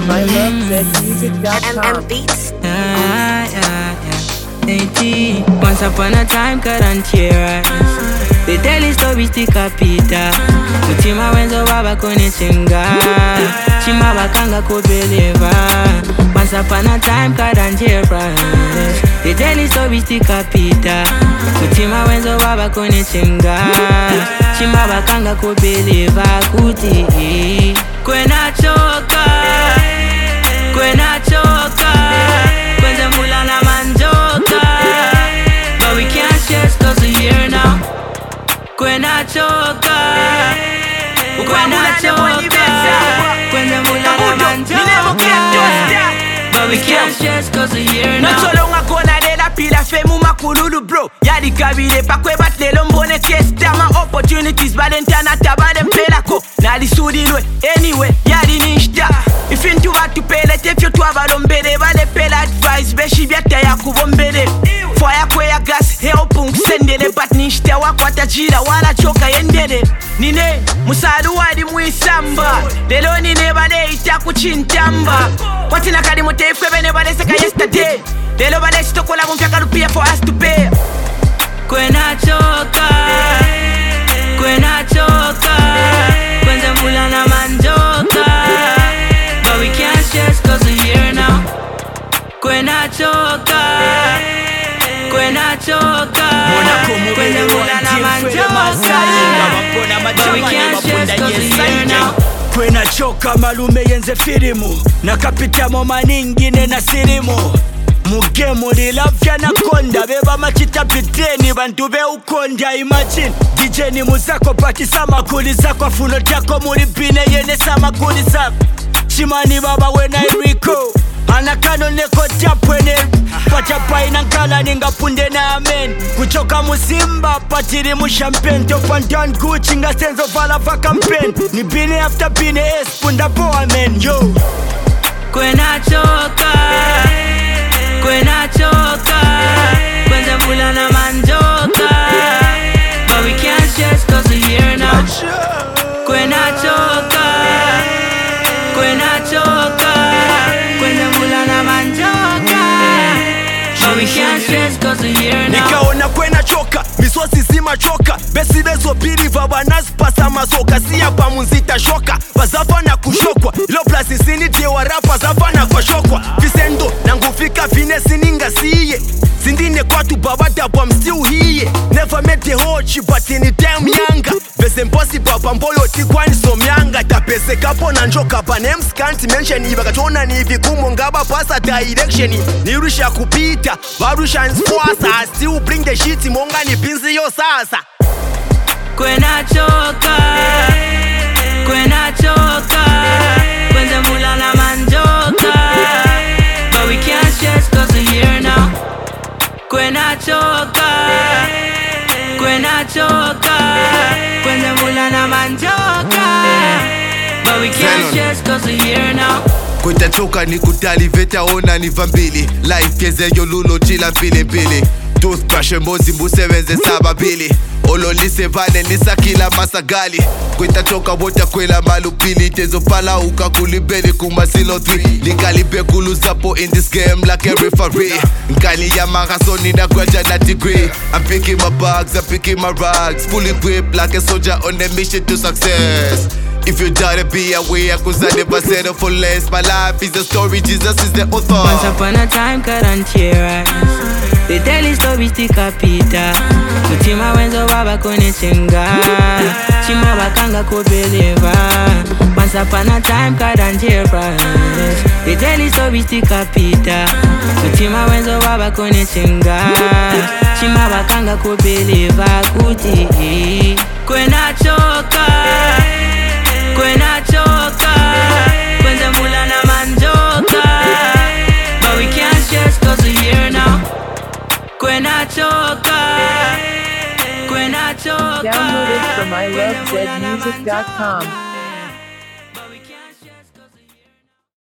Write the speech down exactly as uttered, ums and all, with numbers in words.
from I love zed music dot com. M M Beats. Yeah, yeah, yeah. eighteen. Once upon a time, current year. They tell the story stick a pita. Mutima wenzo baba kone chinga. Chima bakanga ko beleva. Once upon a time, current year. They tell the story stick a pita. Mutima wenzo baba kone chinga. Chima bakanga ko beleva kuti. Kwena choka. Kwena choka. Kwenze mula na manjoka. But we can't stress cause we're here now. Kwena choka. Kwena choka. Kwenze mula na manjoka. But we can't stress cause we're here now. Not so long ago na de la pila fe mu makululu bro. Yadi kabile pa kwe bat lelo mbone kesta. Ma opportunities balentana tabade mpelako. Na li sudilwe anyway yadi nishta. If you want to pay let if you to avalombere vale pela advice beshi byata ya kubombere. Fire kwe ya gas help sendele but nishta wakwata jira wala choka yendere. Nine musadu wadi muisamba. Lelo nine bale ita kuchintamba. Watina kadi motefe bene bale seka yesterday. Lelo bale sitokola mumfyaka rupia for us to pay. Kwena choka. Kwena choka. Kwenze mula na manjoka. But we can't stress cause we're here now. Kwena choka. Kwena choka. Kwenze mula na manjoka. But we can't stress cause we're here now. Kwena choka malume yenze firimu. Nakapita moma ningine na sirimu. Mugemu lilavya na konda. Beba machita piteni bantu be ukonda. Imagine D J ni muzako pati sama kuli zako. Funo tako mulipine yene sama kuli zako. Chimani baba wena iriko. Anakano neko tapwene. Pachapai nankala ninga punde na amen. Kuchoka musimba patiri mu champagne. Topantan Gucci nga senzo vala va campaign. Ni bine after bine es punda po amen yo. Kwena choka. Kwena choka. Kwenze mula na manjoka. But we can't stress cause we're here now. Kwena choka. Kwena choka. Kwenze mula na manjoka. But we can't stress cause we're here now. Nikaona kwena choka, misosi zima choka. Besi bezo pili vabanasi pasa masoka. Siya pa munzita shoka, bazafa na kushokwa. Ilo plasi sini tewa rapa zafa na kwa shokwa. Visendo, nangufika vine sininga siye. Sindine kwa tu babada but I'm still here. Never met the hochi but in the damn younger. Bese impossible pamboyo tikwani somyanga. Tapese kapo na njoka pa names can't mention. Iba katona ni vigumo ngaba pasa direction. Nirusha kupita, barusha nsfuasa. I still bring the shit monga ni pinzi yo sasa. Kwena choka. Kwena choka. Kwenze mula na manjoka. But we can't stress cause we're here now. Kwena choka. Kwena choka. Kwenze mula na manjoka. But we can't stress cause we're here now. Kweta choka ni kutali veta ona ni vambili. Life keze yo lulo chila mpili mpili. Toothbrush mbozi mbusewenze saba bili. Ololise vane nisa kila masagali. Kweta choka wota kwela malupili. Tezo pala uka kulibeli kumasilo three. Likalibe kuluzapo in this game like a referee. Nkali ya magasoni na graja na degree. I'm picking my bags, I'm picking my rags. Fully equipped like a soldier on a mission to success. If you doubt it, be aware, cause I never settle for less. My life is a story, Jesus is the author. Once upon a time, current year. They tell the story stick a pita. Mutima wenzo baba kone chinga. Chima bakanga ko beleva. Once upon a time, current year. They tell the story stick a pita. Mutima wenzo baba kone chinga. Chima bakanga ko beleva kuti. Kwena choka. Kwena choka. Kwenze mula na manjoka. But we can't stress cause we're here now. Kwena choka. Kwena choka. Download it from I love zed music dot com.